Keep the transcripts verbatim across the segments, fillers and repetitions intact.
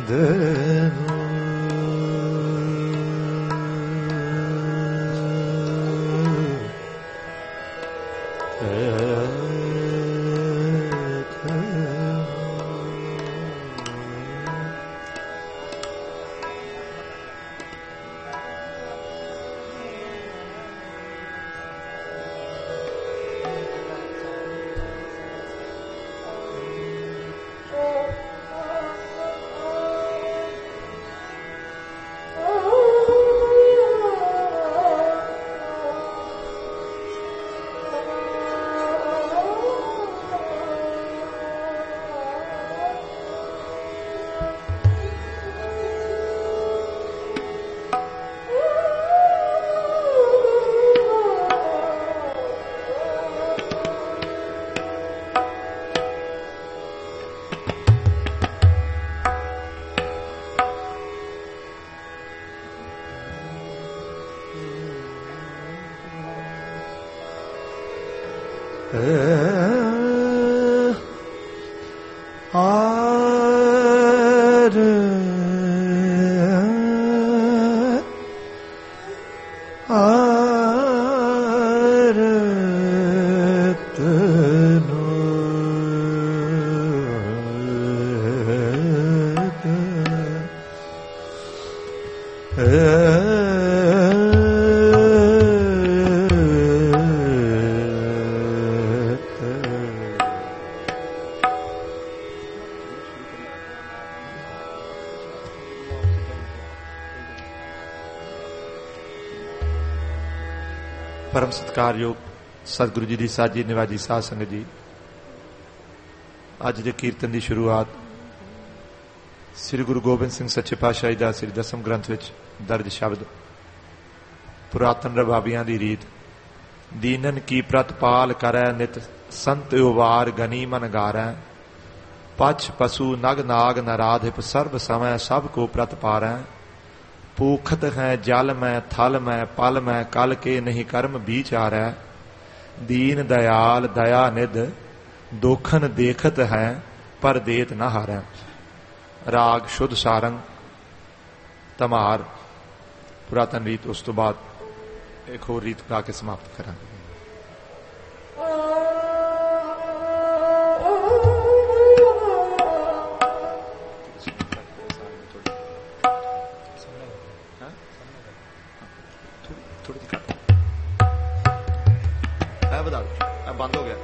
परम सत्कारयोग सतगुरु जी की साजी निवाजी साध संगत जी, अज के कीर्तन की शुरुआत श्री गुरु गोबिंद सिंह सच्चे पातशाही का श्री दसम ग्रंथ विच दर्ज शब्द पुरातन रबाबियां की रीत दीनन की प्रतपाल करै नित संत उवार गनी मन गारै पछ पशु नग नाग नराधिप सर्व समय सब को प्रतपारै पूखत है जल में थल में पल में कल के नहीं कर्म बीचारै दीन दयाल दया निध दोखन देखत है पर देत न हारै। राग शुद्ध सारंग तमार पुरातन रीत, उस तो बाद एक होर रीत गा के समाप्त करांगे। बंद हो गया।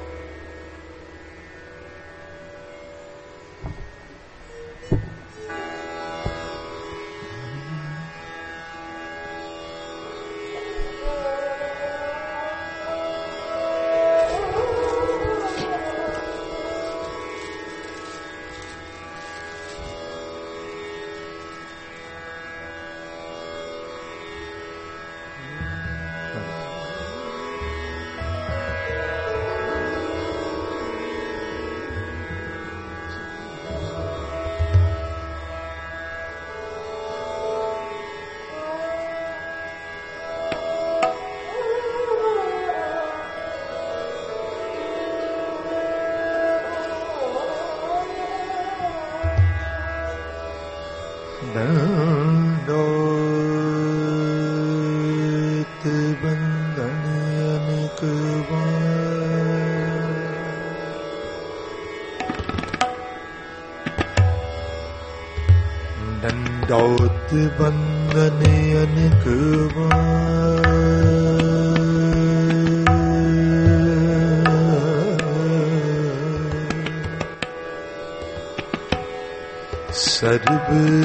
दंडोत बंदन अनेक बार दंडोत बंदन अनेक बार सर्व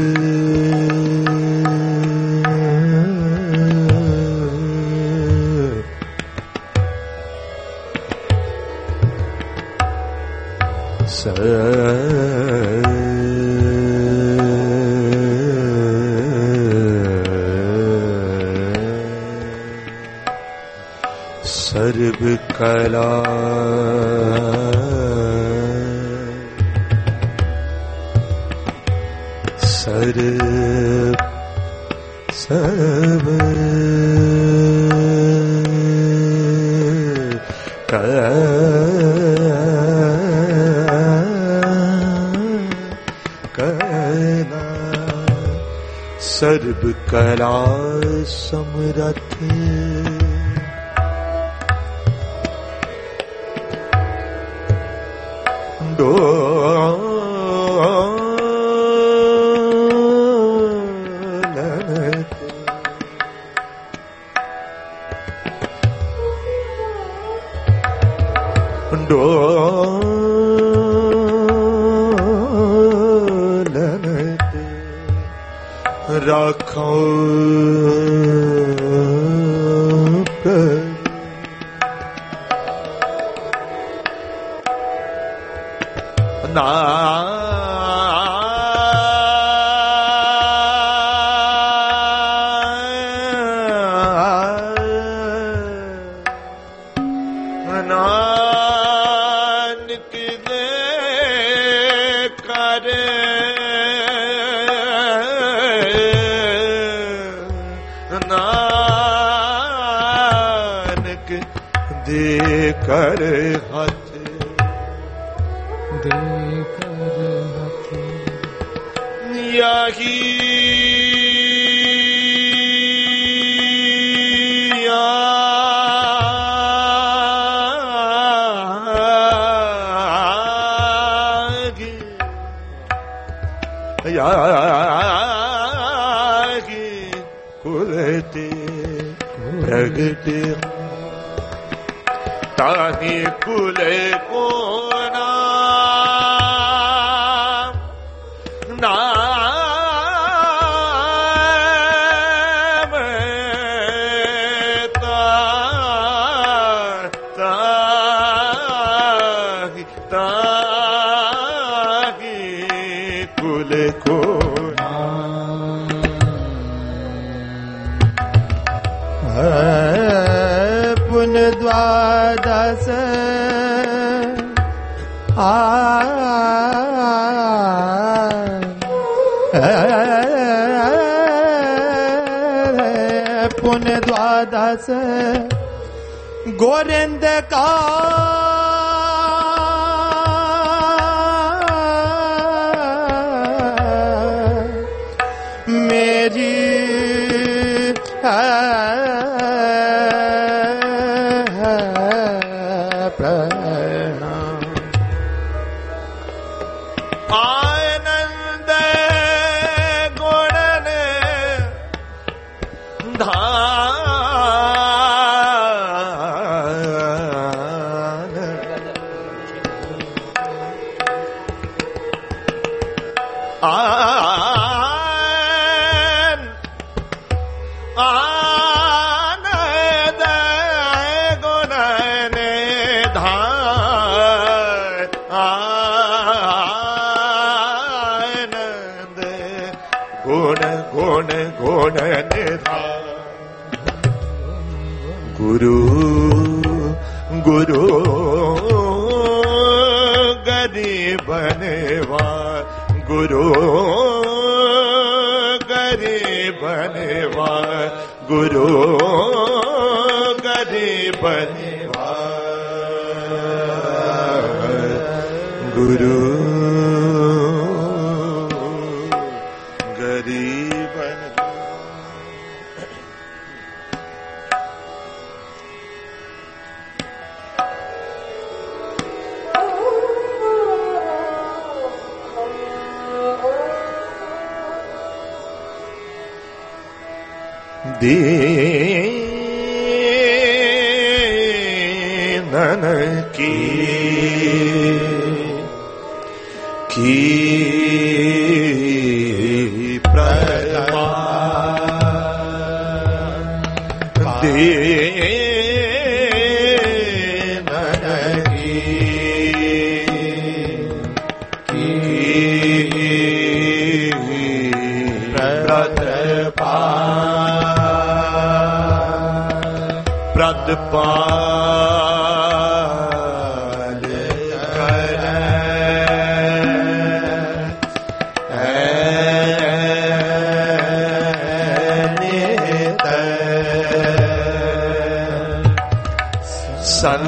सर्व कला सर्व सर्व कला सर्व कला समरथ डोलत डोलत राखो नानक दे कर नानक दे कर हाथ दे कर हाथ यही यागी कुलते प्रगट ताहि कुले को नाम नाम ताहि ताहि कुल को पुन द्वादश आ पुन द्वादश गोविंद का मेरी प्रणाम आनंद गुणन धान आन आनंद गुणन धान आनंद गुण गुण गुण निधान गुरु गुरु गरीब बनेवा गुरु गरीब बनेवा गुरु गरीब बनेवा गुरु गरीब दीनन की की प्रभा दीनन की की प्रभा प्रदपाल कर नित सन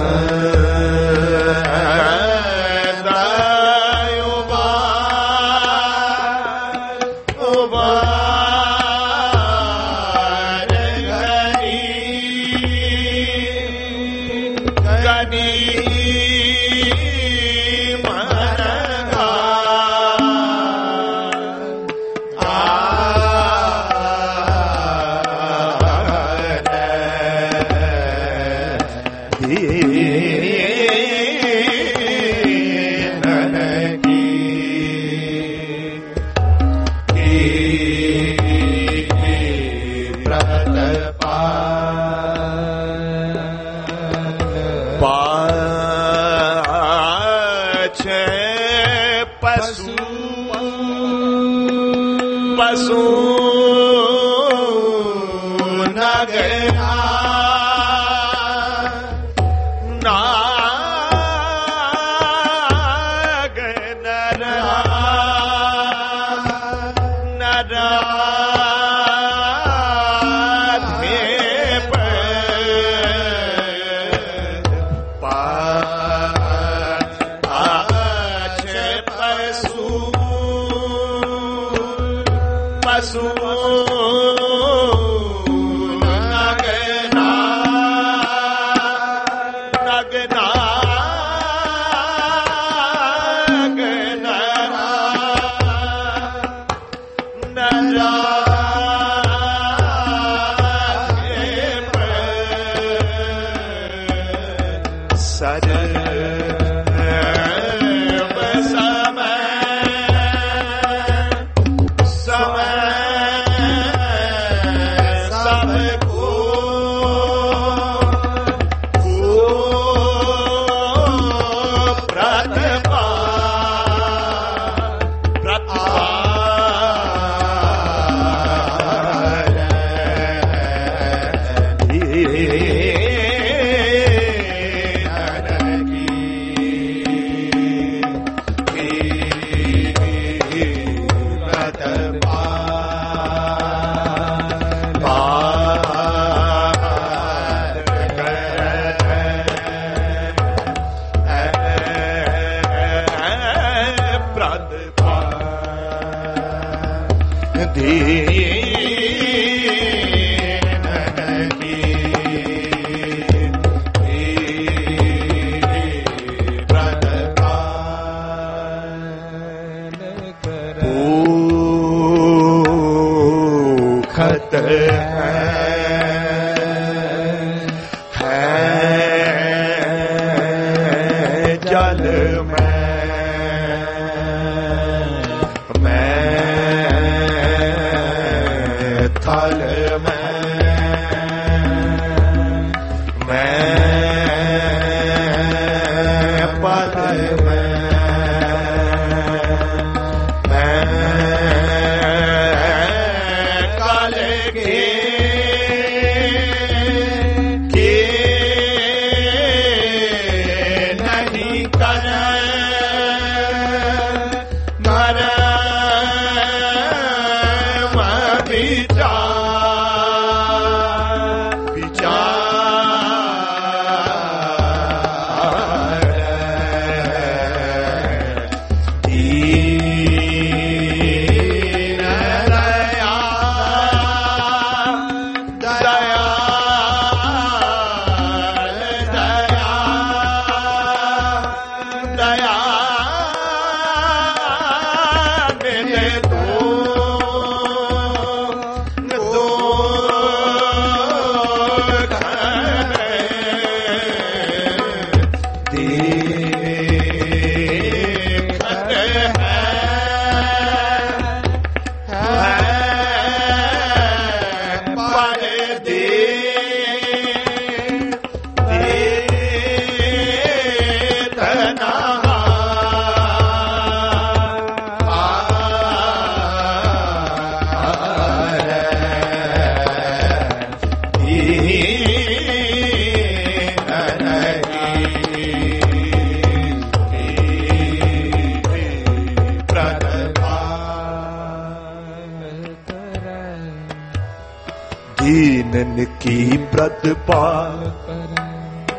दीनन की व्रत पाल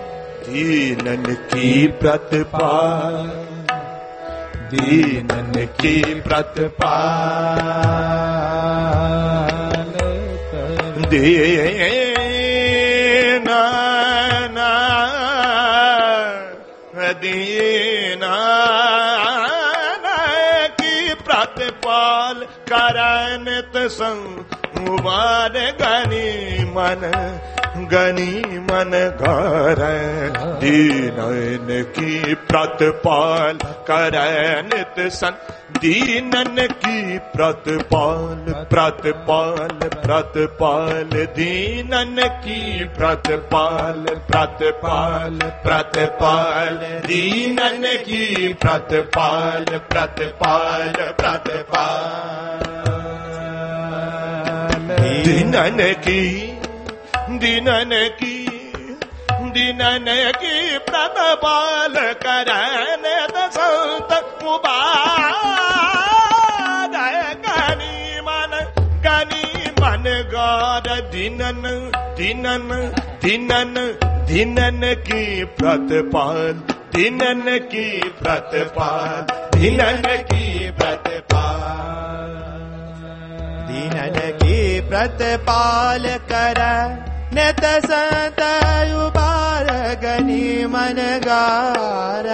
दीनन की प्रतिपाल, दीनन की प्रतिपाल, दीनन दीनन की प्रतिपाल करनित संवार गनी मन, गनी मन घर, दीनन की प्रतिपाल करनित सन, दीनन की प्रतिपाल, प्रतिपाल, प्रतिपाल, दीनन की प्रतिपाल, प्रतिपाल, प्रतिपाल, दीनन की प्रतिपाल, प्रतिपाल, प्रतिपाल, दीनन की, दीनन की, दीनन की प्रतिपाल करने संत मुबार, गनी मन, गनी मन गार, दीनन, दीनन, दीनन, दीनन की प्रतिपाल, दीनन की प्रतिपाल, दीनन की प्रतिपाल, दीनन की प्रतिपाल कर नित संत उबार, गनी मन गार,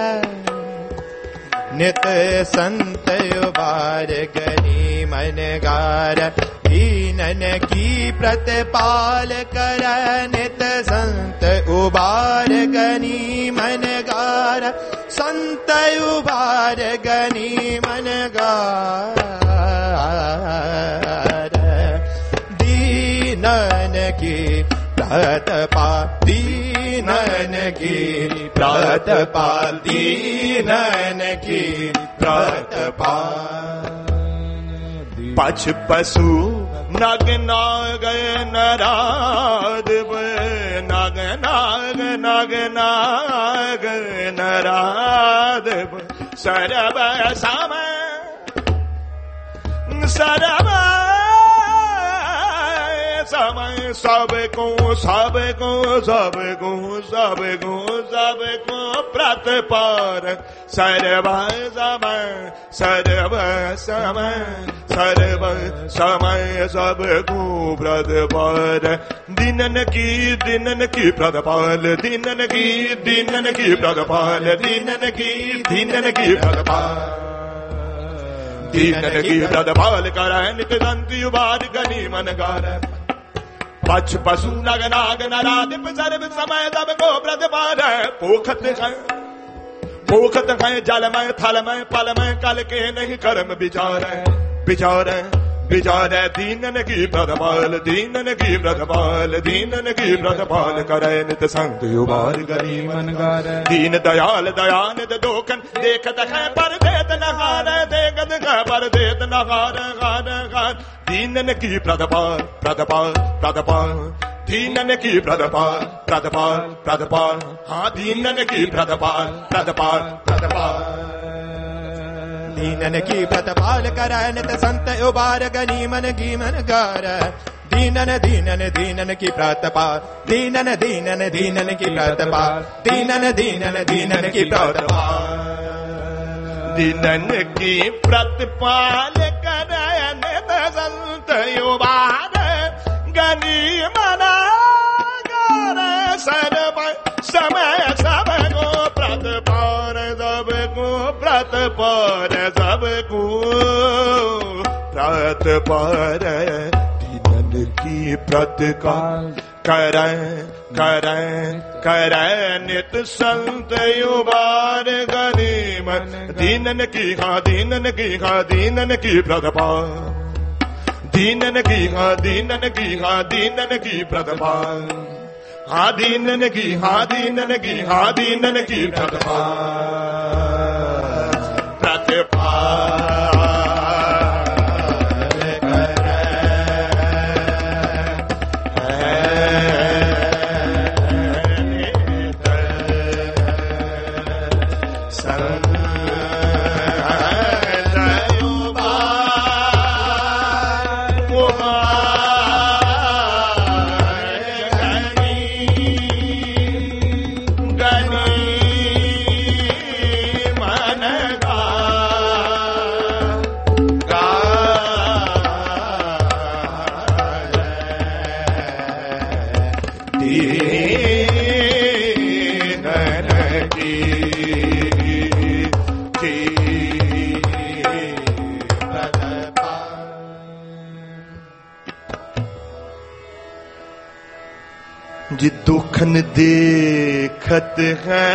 नित संत उबार गनी मन गार, दीनन की प्रतिपाल कर नित संत उबार गनी मन गार, संत उबार गनी मन गार, दीनन की प्रतिपाल, दीनन की प्रतिपाल, दीनन की प्रतिपाल, पछ पशु नग नाग नराधिप, नग नाग नग नाग नराधिप, सरब सम सरब समय, सब को सब को सब को सब को सब को प्रतिपाल, सर्व समय सर्व समय सर्व समय सब को प्रतिपाल, दीनन की, दीनन की प्रतिपाल, दीनन की, दीनन की प्रतिपाल, दीनन की, दीनन की प्रतिपाल, दीनन की प्रतिपाल कर नित संत उबार गनी मन गार, पछ पशु नग नाग नराधिप, सर्व समय सब को प्रतिपाल, पोखत है पोखत है जलमय थलमय पलमय, कल के नहीं कर्म विचार, विचार विचार, दीनन की प्रतिपाल, दीनन की प्रतिपाल, दीनन की प्रतिपाल करे नित संत उबार गनी मन गार, दीन दयाल दयानित दोखन, देखत है पर देत नहार, देखत है पर देत नहार, गार गार, दीनन की प्रतिपाल, प्रतिपाल, प्रतिपाल, दीनन की प्रतिपाल, प्रतिपाल, प्रतिपाल, हाँ दीनन की प्रतिपाल, प्रतिपाल, प्रतिपाल, दीनन की प्रतिपाल कर नित संत उबार गनी मन की मन गार, दीनन दीनन दीनन की प्रतिपाल, दीनन दीनन दीनन की प्रतिपाल, दीनन दीनन दीनन की प्रतिपाल, दीनन की प्रतिपाल कर नित संत उबार गनी मन गार, सर्व समय सब को प्रतिपाल, सब को प्रतिपाल, सब को प्रतिपाल, दीनन की प्रतिपाल कर कर कर नित संत उबार गनी मन, दीनन की, हाँ दीनन की, हाँ दीनन की प्रतिपाल, दीनन की, हाँ दीनन की, हाँ दीनन की प्रतिपाल, हाँ दीनन की, हाँ दीनन की, हाँ दीनन की प्रतिपाल, प्रतिपाल गनी जी दुखन देखत है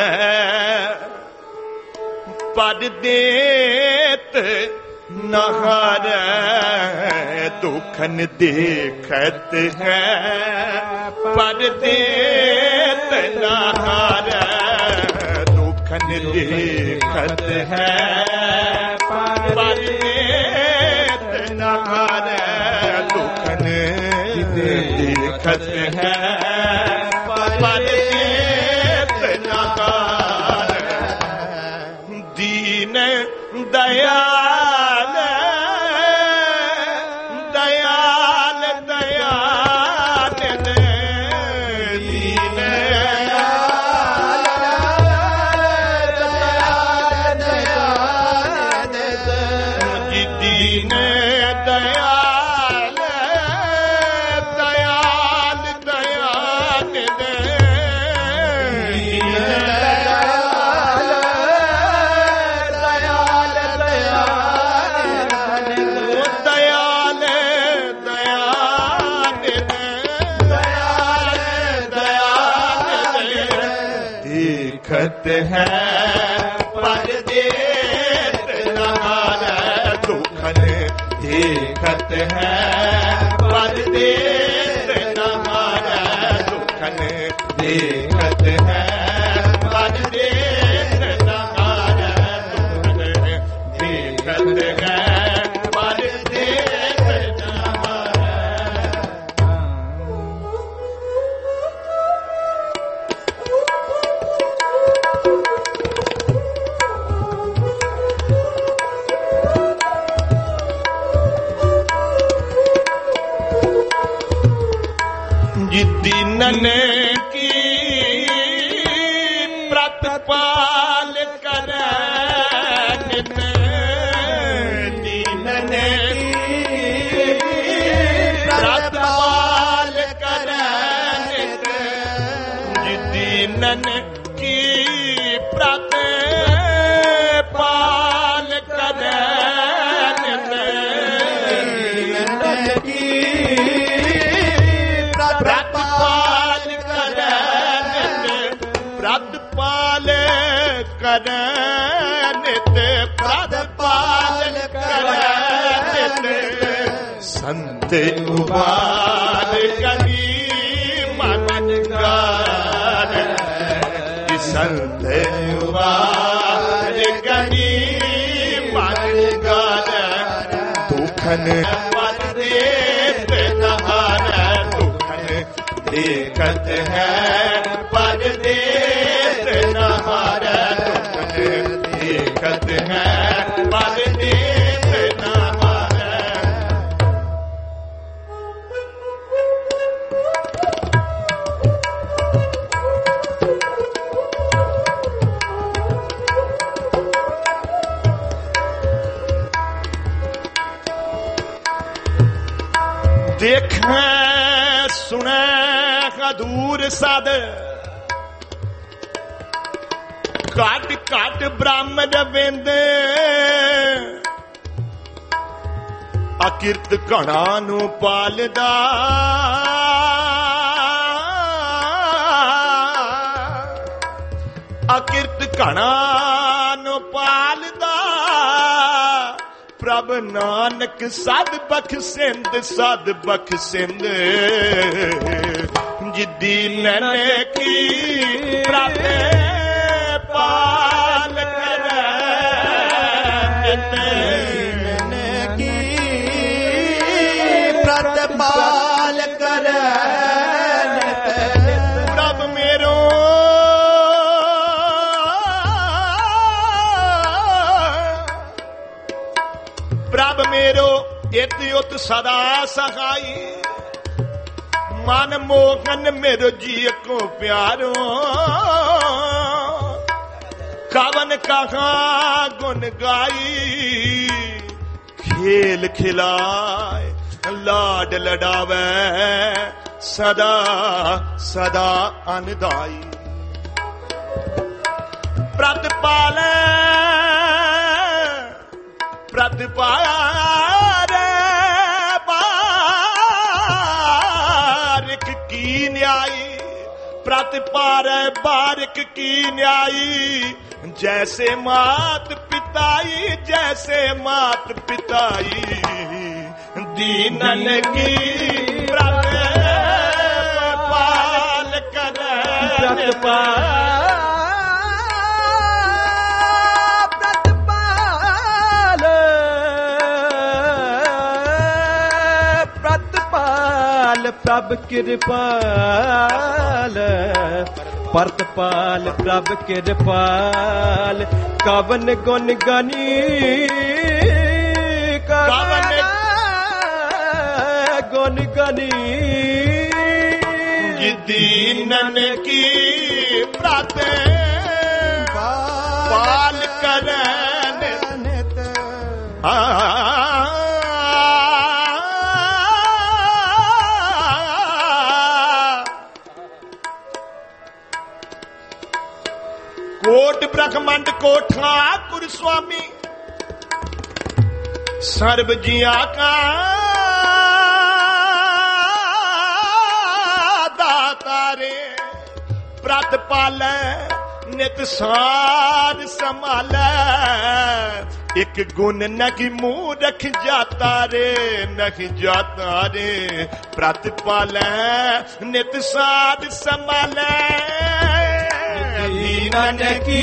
पर देत न हारै, दुखन देखत है पर देत न हारै, दुखन देखत है पर देत न हारै, दुखन देखत है पर देत न हारै, दीन दयाल दयाल दयाल दीन दयाल दयाल दीन दयाल दयाल दयाल देखत है पर देत न हारै, दुखन देखत है पर देत न हारै, दुखन देखत है पर देत न हारै, दुखन देखत है पर देत न हारै। दीनन की प्रतिपाल करे नित, दीनन की प्रतिपाल करे नित, दीनन की प्रतिपाल करे नित, दीनन की प्रतिपाल करे नित, प्रतिपाल करे नित, प्रतिपाल करे नित, संत उबार करी मन गार, संत उबार करी मन गार, दुखन पर देत न हारै, देखत है पर देत न हारै, दुखन देखत है पर देत न हारै। देखें सुने दूर सद घट घट ब्राह्मण वेंदे, अकिरत घणा नू पालदा, अकिरत घणा नू पालदा, प्रभ नानक सद बख्शिंद सद बख्शिंद, दीनन की प्रतिपाल करे नित, दीनन की प्रतिपाल करे नित, प्रभ मेरो प्रभ मेरो इत उत सदा सहाई, मन मोहन मेरो जी को प्यारो, कवन कहा गुन गाई, खेल खिलाए लाड लडावे सदा सदा अनदाई, प्रतिपाल प्रतिपाल बारिक की न्यायी, प्रतिपार बारिक की न्यायी, जैसे मात पिताई जैसे मात पिताई, दीनन की प्रतिपाल कर प्रतिपाल प्रतिपाल प्रभ कृपाल परतपाल प्रभ कृपाल कवन गुण गनी कवन गुण गनी दीनन की प्रतिपाल करन कोट ब्रह्मंड को ठाकुर स्वामी सर्व जिया का दातारे, प्रतिपाल नित सार संभाले, एक गुण नहीं मुंह रख जाता रे नहीं जाता रे, प्रतिपाल नित सार संभाले, दीनन की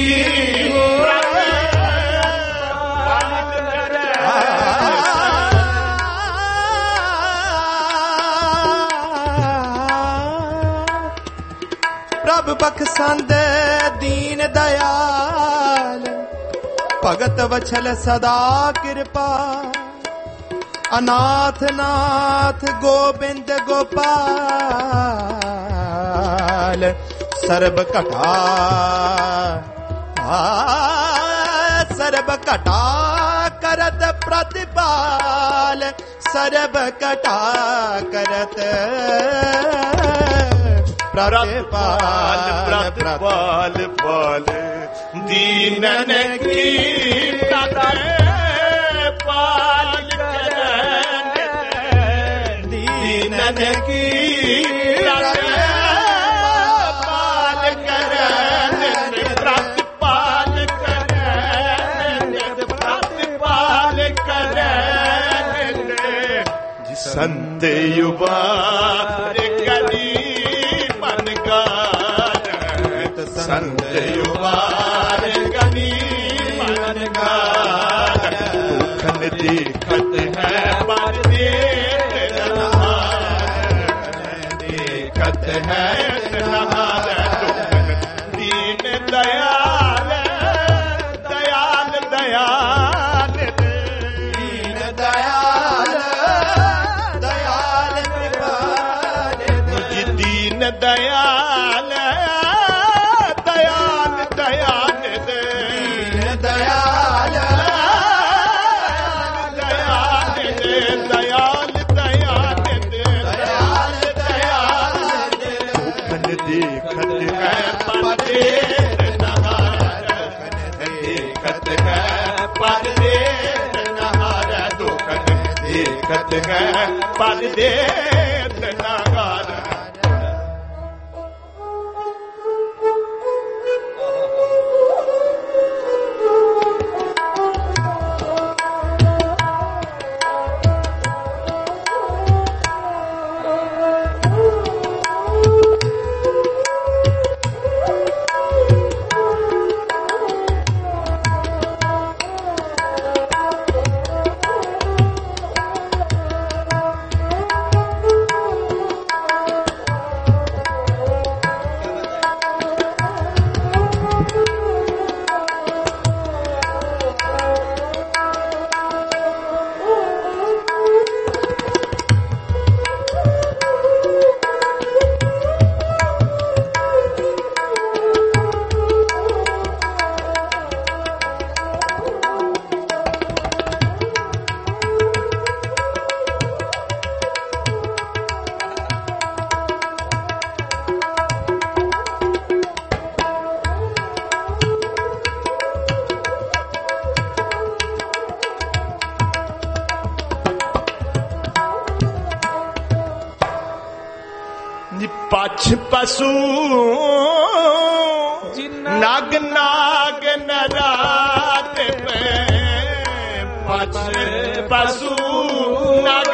प्रभ बख्शंद दीन दयाल, भगत वछल सदा कृपा, अनाथ नाथ गोविंद गोपाल, सर्ब कटा सर्ब कटा करत प्रतिपाल, सर्ब कटा करत प्रतिपाल प्रतिपाल पाल, दीनन की प्रतिपाल करन, दीनन की प्रतिपाल करन, प्रतिपाल करन, प्रतिपाल करन, संत युवा करी संत युवार गनी मन गार, दुखन देखत है पर देखत है नहार, दुखन दीन दयाल दयाल दयाल दीन दयाल दयाल मुझ दीन दयाल पर दे नगार। पछ पशु नाग नाग नरात पे पछ पशु नाग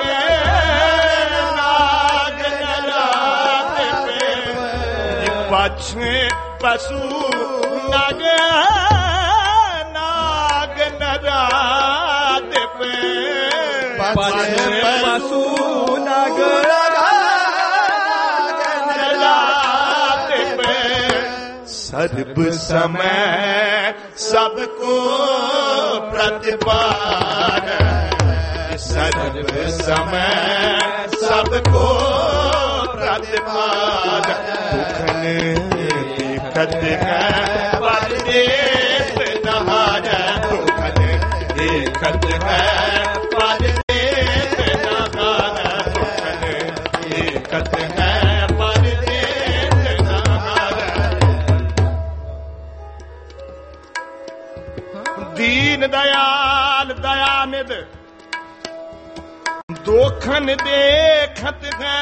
नाग नरात पे पछ पशु नाग नाग नरात पे पछ पशु नाग सर्ब समय सबको प्रतिपाल सर्ब समय सबको प्रतिपाल दुखन देखत है परदेस नहार दुखन देखत है परदेस नहार दुखन देखत है दीन दयाल दयानिध दोखन देखत है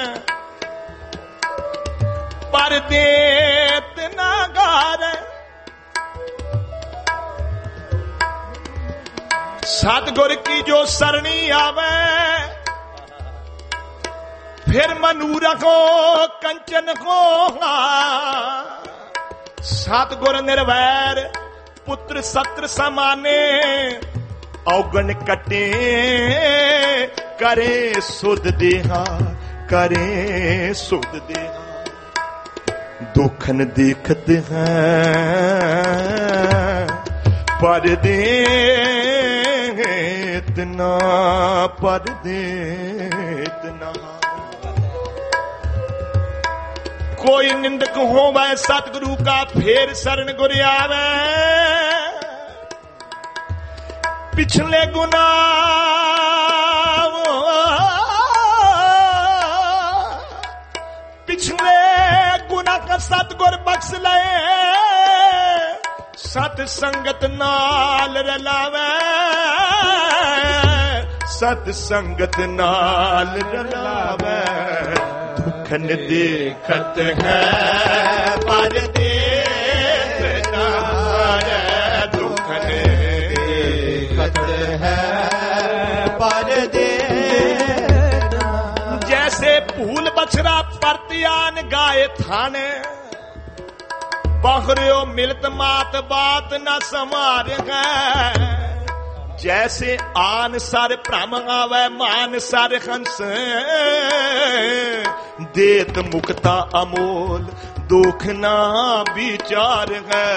पर देत नागार सतगुर की जो सरणी आवे फिर मनूरा को कंचन को सतगुर निर्वैर पुत्र सत्र समाने औगण कटे करे सुध देहा करे सुध देहा दुखन देखत हैं पर देत ना पर देत ना कोई निंदक हो वह सतगुरु का फेर शरण गुर आवे पिछले गुना पिछले गुना का सतगुर बख्श ले सत संगत नाल रलावे सत संगत नाल रलावे दुखन देखत है पर देत नार दुखन देखत है पर देत जैसे फूल बछड़ा परतियान गाए थाने बहरियो मिलत मात बात न समार है जैसे आन सर भ्रम आवे मान सर हंस देत मुक्ता अमोल दुख ना विचार है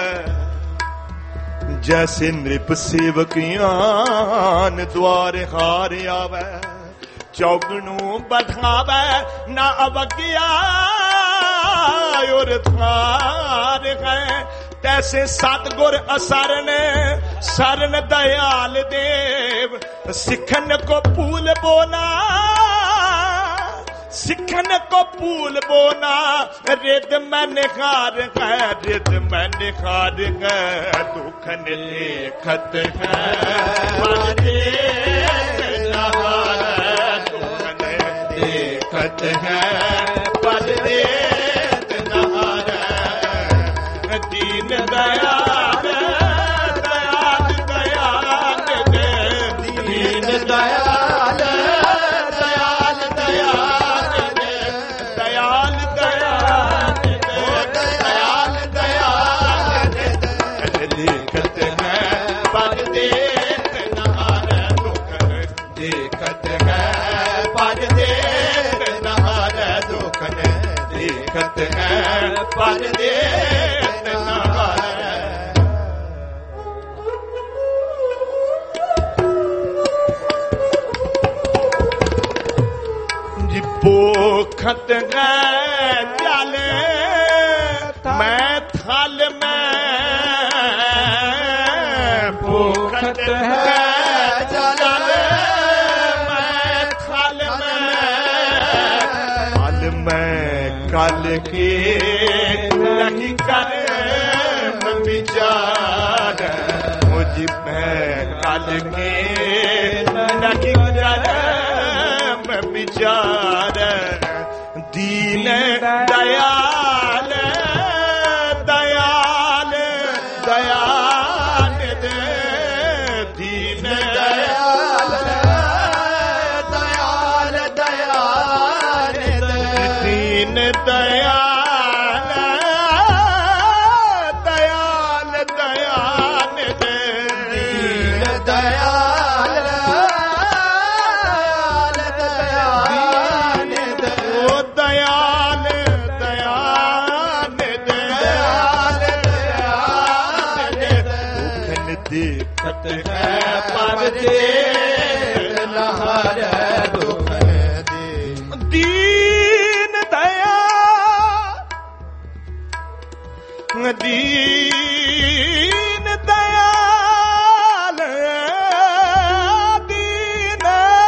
जैसे नृप सेवकियान द्वार हार आवे चौगनू बढ़ावे ना अवज्ञा और थार है तैसे सतगुर असरण शरण दयाल देव सिखन को फूल बोना सिखन को फूल बोना रिद में निखार है रिद में निखार है दुखन देखत है दुखन देखत है पर देत नहार दीन दयाल दयाल दयाल दीन दयाल दयाल दयाल दयाल दयाल दयाल दयाल देखत है पर देत नहार दुखन देखत है पर देत नहार दुखन देखत है पर देत नहार जी पोखत गए प्याले मैं थाल में पोखत है प्याले मैं थाल में थाल में काल के नहीं कर विचार मुझ में काल के नहीं कर विचार दी दीन दयाल दयाल दयाल दे दीन दयाल दयाल दयाल दीन दयाल दयाल दयाल दे दीन दयाल दयाल ओ दयाल दयाल दयाल दयाल दुखन देखत है पर दे लहर दुख दे दीन दया दीन दयाल दीन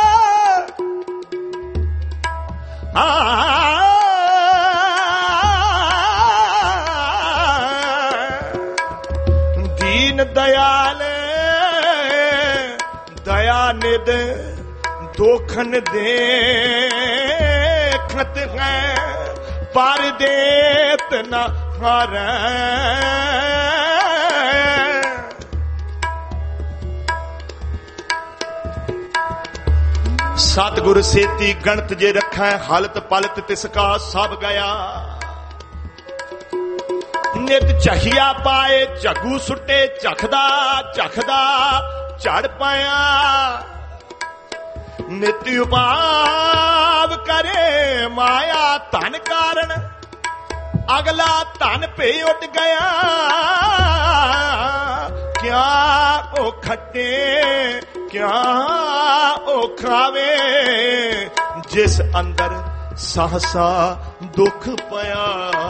आ दीन दयाल दया निद दोखन देखत है पर देत न हार सतगुर सेती गणत जे रखै हालत पलत तिसका सब गया नित चाहिया पाए जगू सुटे चखदा चखदा चढ़ पाया नित उपाव करे माया धन कारण अगला धन पे उठ गया क्या ओ खट्टे क्या ओ खावे जिस अंदर सहसा दुख पया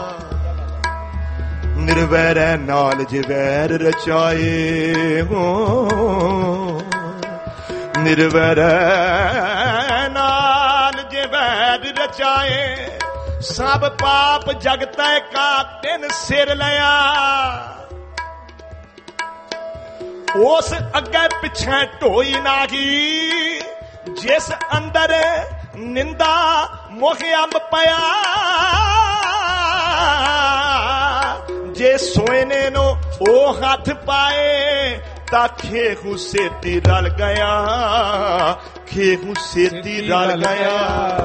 निर्वैर नाल जिवैर रचाए हो निर्वैर नाल जिवैर रचाए सब पाप जगत का तिन सिर लिया उस अगे पिछे ढोई नागी जिस अंदर निंदा मुख अंब पया जे सोने नो ओ हाथ पाए ता खेहू सेती रल गया खेहू सेती रल गया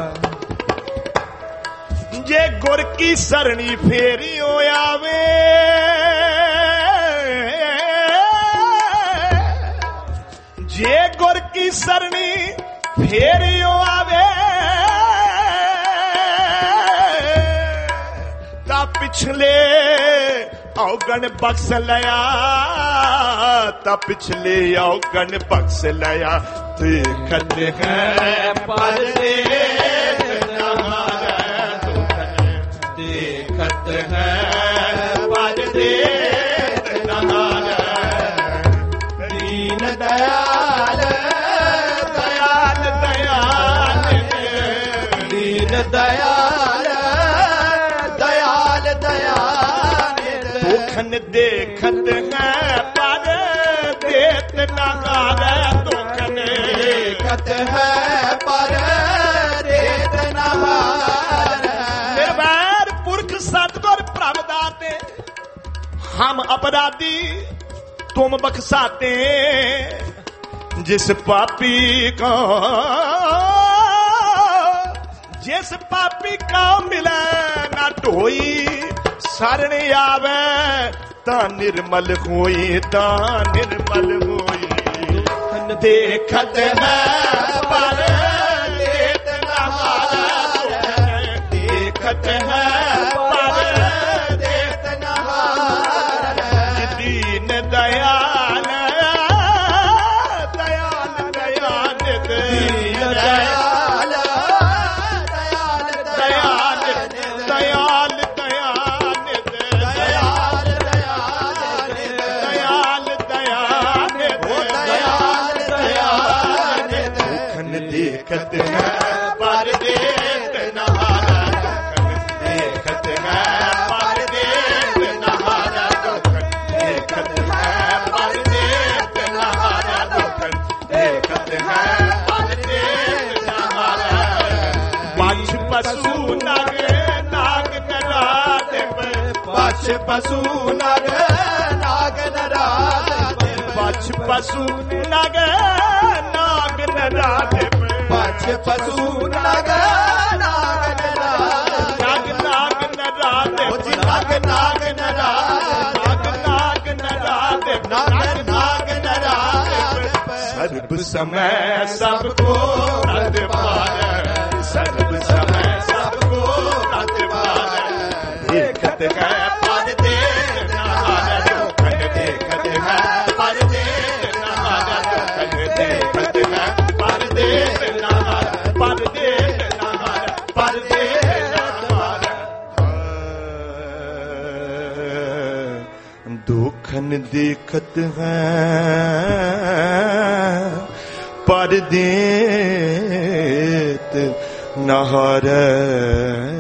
जे गुर की सरणी फेरी हो आवे जे गुर की सरणी फेरी हो आवे ता पिछले औगण बख्श लया ता पिछले औगण बख्श लया देखत है पर देखत है पर दीन दयाल दयाल दयाल दीन दयाल दयाल दयाल दुखन देखत है पर देत नगार दुखन देखत है पर देत नगार निर्वैर पुरख सतगुर प्रभ दाते हम अपराधी तुम बख्शाते जिस पापी को जिस पापी का मिले ना ढोई शरण आवे ता निर्मल होई ता निर्मल होई देखत है पर देत नहार देखत है पर देत नहार दीन दयाल दयाल दयाल दीन दयाल दयाल दयाल दयाल दयाल दयाल दयाल दयाल दयाल दुखन देखत है पर देत नहार देखत है पर देत नहार देखत है पर देत नहार देखत है पर देत नहार पछ पशु नगे पशु नर नाग नराज पछ पशु नग नाग नराज पछ पशु नग नाग नराज नाग नाग नराज नाग नाग नराज नाग नाग नराज नाग नाग नराज सर्व समय सबको रत पार सर्व समय सबको रत पार देखत है पर दे नहार दुखन देखत है पर दे नहार दुखन देखत है पर दे नहार पर दे नहार पर दे नहार दुखन देखत है पर देत नहार